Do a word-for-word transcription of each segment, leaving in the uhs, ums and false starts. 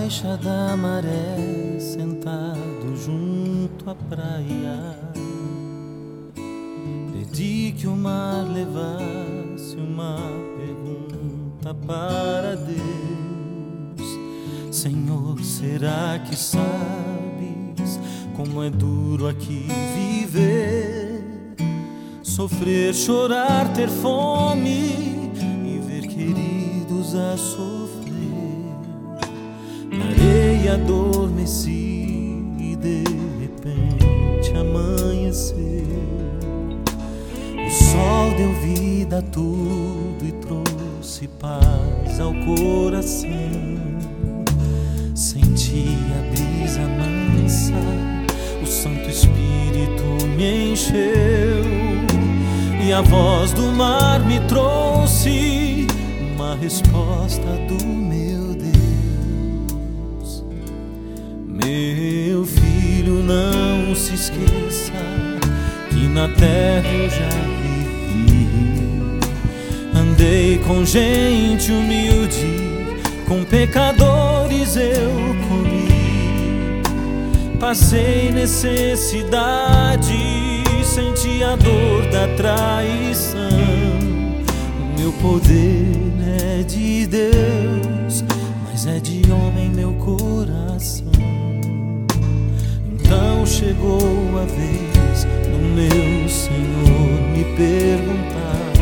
faixa da maré, sentado junto à praia, pedi que o mar levasse uma pergunta para Deus: Senhor, será que sabes como é duro aqui viver? Sofrer, chorar, ter fome e ver queridos a sofrer. Na areia adormeci e de repente amanheceu. O sol deu vida a tudo e trouxe paz ao coração. Senti a brisa mansa, o Santo Espírito me encheu, e a voz do mar me trouxe uma resposta do meu Deus. Meu filho, não se esqueça que na terra eu já vivi. Andei com gente humilde, com pecadores eu comi. Passei necessidade, senti a dor da traição. O meu poder é de Deus, mas é de homem meu coração. Então chegou a vez do meu Senhor me perguntar: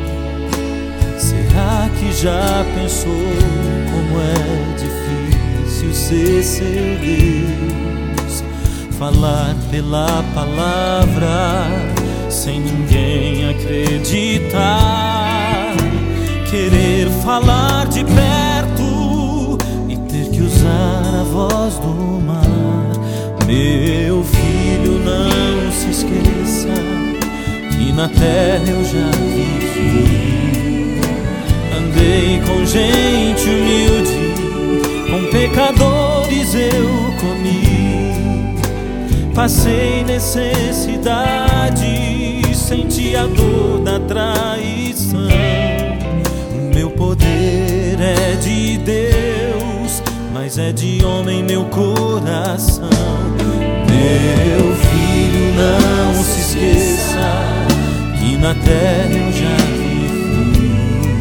será que já pensou como é difícil ser seu Deus? Falar pela palavra sem ninguém acreditar, querer falar de perto e ter que usar a voz do mar. Meu filho, não se esqueça que na terra eu já vivi. Andei com gente humilde, com pecadores eu comi. Passei necessidade, senti a dor da traição. O meu poder é de Deus, mas é de homem meu coração. Meu filho, não se esqueça que na terra eu já vivi.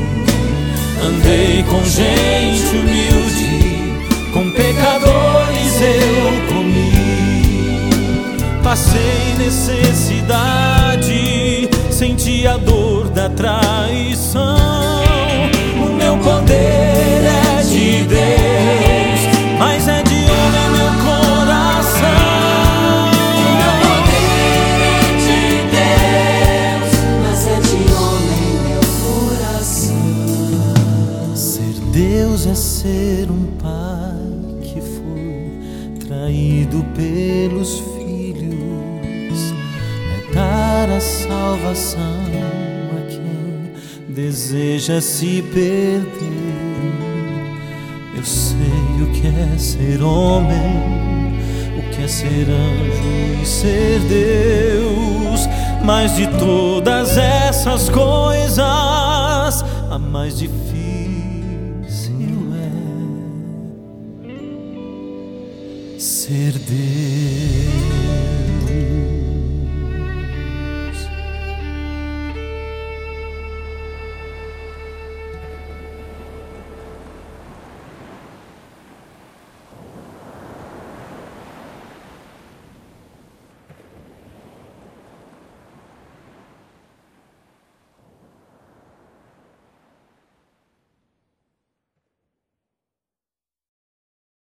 Andei com gente humilde, com pecadores eu comi. Passei necessidade, senti a dor da traição. O meu poder é de Deus, mas é de homem meu coração. O meu poder é de Deus, mas é de homem meu coração. Ser Deus é ser um pai que foi traído pelos filhos, dar a salvação a quem deseja se perder. Eu sei o que é ser homem, o que é ser anjo e ser Deus, mas de todas essas coisas a mais difícil é ser Deus.